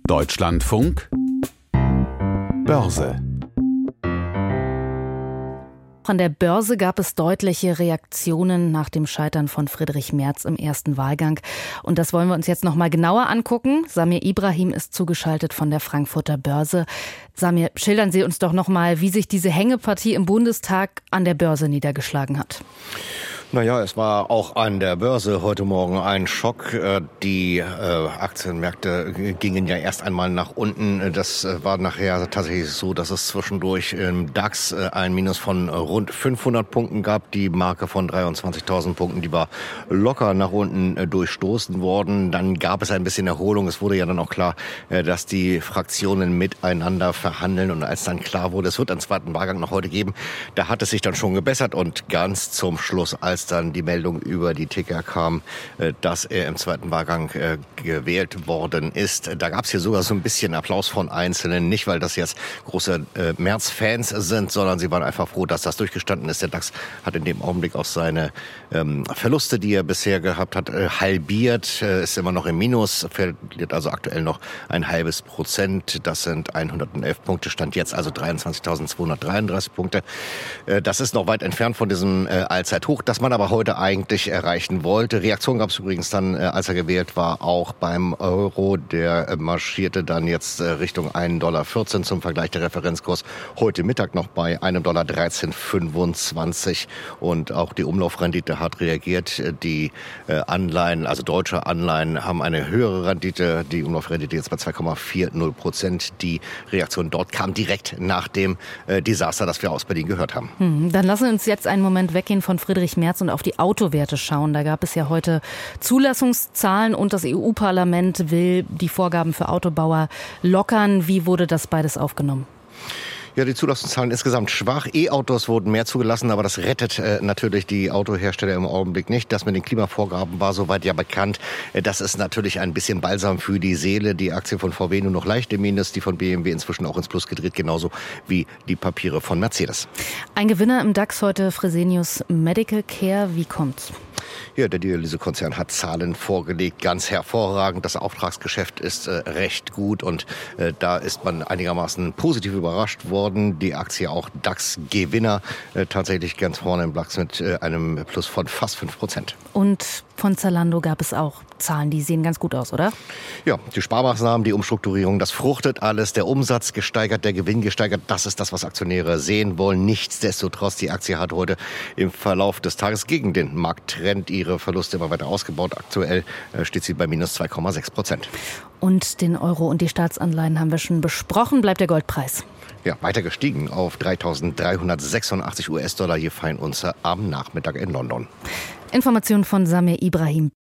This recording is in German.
Deutschlandfunk Börse. An der Börse gab es deutliche Reaktionen nach dem Scheitern von Friedrich Merz im ersten Wahlgang. Und das wollen wir uns jetzt noch mal genauer angucken. Samir Ibrahim ist zugeschaltet von der Frankfurter Börse. Samir, schildern Sie uns doch noch mal, wie sich diese Hängepartie im Bundestag an der Börse niedergeschlagen hat. Naja, es war auch an der Börse heute Morgen ein Schock. Die Aktienmärkte gingen ja erst einmal nach unten. Das war nachher tatsächlich so, dass es zwischendurch im DAX ein Minus von rund 500 Punkten gab. Die Marke von 23.000 Punkten, die war locker nach unten durchstoßen worden. Dann gab es ein bisschen Erholung. Es wurde ja dann auch klar, dass die Fraktionen miteinander verhandeln. Und als dann klar wurde, es wird einen zweiten Wahlgang noch heute geben, da hat es sich dann schon gebessert. Und ganz zum Schluss, als dann die Meldung über die Ticker kam, dass er im zweiten Wahlgang gewählt worden ist. Da gab es hier sogar so ein bisschen Applaus von Einzelnen. Nicht, weil das jetzt große Merz-Fans sind, sondern sie waren einfach froh, dass das durchgestanden ist. Der DAX hat in dem Augenblick auch seine Verluste, die er bisher gehabt hat, halbiert. Ist immer noch im Minus, verliert also aktuell noch 0,5%. Das sind 111 Punkte, stand jetzt also 23.233 Punkte. Das ist noch weit entfernt von diesem Allzeithoch, das man aber heute eigentlich erreichen wollte. Reaktion gab es übrigens dann, als er gewählt war, auch beim Euro. Der marschierte dann jetzt Richtung 1,14 Dollar zum Vergleich. Der Referenzkurs heute Mittag noch bei $1,1325. Und auch die Umlaufrendite hat reagiert. Die Anleihen, also deutsche Anleihen, haben eine höhere Rendite. Die Umlaufrendite jetzt bei 2,40%. Die Reaktion dort kam direkt nach dem Desaster, das wir aus Berlin gehört haben. Dann lassen wir uns jetzt einen Moment weggehen von Friedrich Merz und auf die Autowerte schauen. Da gab es ja heute Zulassungszahlen und das EU-Parlament will die Vorgaben für Autobauer lockern. Wie wurde das beides aufgenommen? Ja, die Zulassungszahlen insgesamt schwach. E-Autos wurden mehr zugelassen, aber das rettet natürlich die Autohersteller im Augenblick nicht. Das mit den Klimavorgaben war soweit ja bekannt. Das ist natürlich ein bisschen Balsam für die Seele. Die Aktie von VW nur noch leicht im Minus, die von BMW inzwischen auch ins Plus gedreht, genauso wie die Papiere von Mercedes. Ein Gewinner im DAX heute, Fresenius Medical Care. Wie kommt's? Ja, der Dialysekonzern hat Zahlen vorgelegt, ganz hervorragend. Das Auftragsgeschäft ist recht gut und da ist man einigermaßen positiv überrascht worden. Die Aktie auch DAX-Gewinner, tatsächlich ganz vorne im DAX mit einem Plus von fast 5%. Und von Zalando gab es auch Zahlen, die sehen ganz gut aus, oder? Ja, die Sparmaßnahmen, die Umstrukturierung, das fruchtet alles. Der Umsatz gesteigert, der Gewinn gesteigert. Das ist das, was Aktionäre sehen wollen. Nichtsdestotrotz, die Aktie hat heute im Verlauf des Tages gegen den Markttrend ihre Verluste immer weiter ausgebaut. Aktuell steht sie bei minus 2,6%. Und den Euro und die Staatsanleihen haben wir schon besprochen. Bleibt der Goldpreis? Ja, weiter gestiegen auf 3.386 US-Dollar je Feinunze am Nachmittag in London. Informationen von Samir Ibrahim.